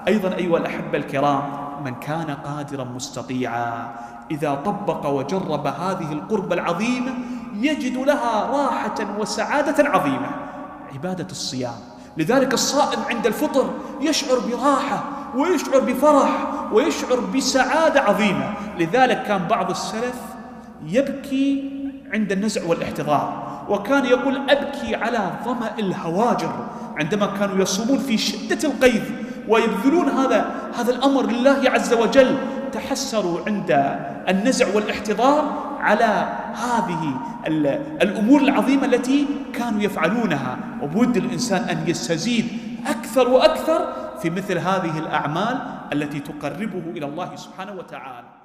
أيضا أيها الأحبة الكرام، من كان قادرا مستطيعا إذا طبق وجرب هذه القربة العظيمة يجد لها راحة وسعادة عظيمة، عبادة الصيام. لذلك الصائم عند الفطر يشعر براحة ويشعر بفرح ويشعر بسعادة عظيمة. لذلك كان بعض السلف يبكي عند النزع والاحتضار، وكان يقول أبكي على ظمأ الهواجر عندما كانوا يصومون في شدة القيظ ويبذلون هذا الأمر لله عز وجل. تحسروا عند النزع والاحتضار على هذه الأمور العظيمة التي كانوا يفعلونها، وبود الإنسان أن يستزيد أكثر وأكثر في مثل هذه الأعمال التي تقربه إلى الله سبحانه وتعالى.